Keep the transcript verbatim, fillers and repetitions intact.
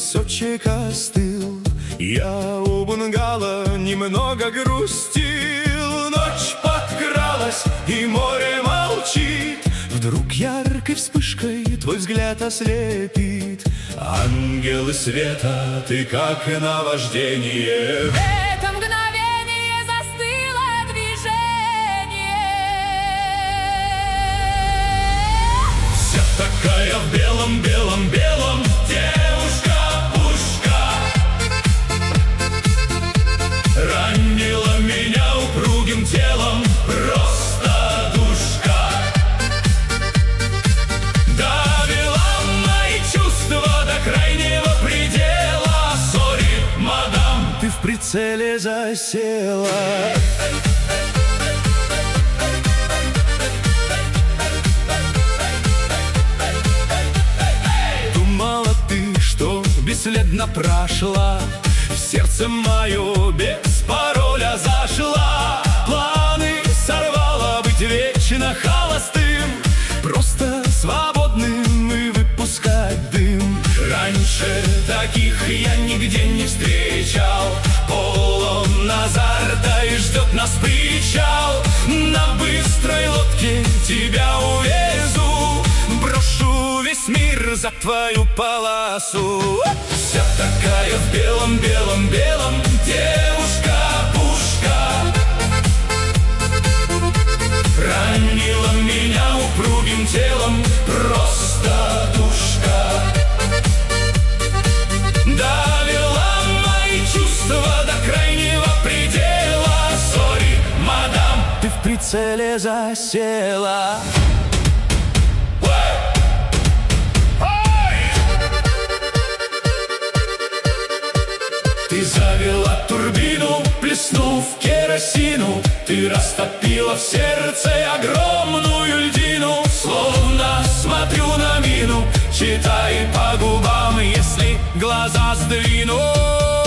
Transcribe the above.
песочек остыл. Я у бунгало немного грустил. Ночь подкралась, и море молчит. Вдруг яркой вспышкой твой взгляд ослепит. Ангелы света, ты как наваждение. В это мгновение застыло движение. Вся такая в белом, белом, белом, девушка-пушка. Ранила меня упругим телом, просто душка. Довела мои чувства до крайнего предела. Сори, мадам, ты в прицеле засела. Бесследно прошла, в сердце мое без пароля зашла. Планы сорвала быть вечно холостым, просто свободным и выпускать дым. Раньше таких я нигде не встречал. Полон азарта и ждет нас причал. На быстрой лодке тебя увезу, брошу весь мир за твою полосу. Вся такая в белом, белом, белом, девушка-пушка. Ранила меня упругим телом, просто душка. Довела мои чувства до крайнего предела. Сори, мадам, ты в прицеле засела. Ты завела турбину, плеснув керосину. Ты растопила в сердце огромную льдину. Словно смотрю на мину, читай по губам, если глаза сдвину.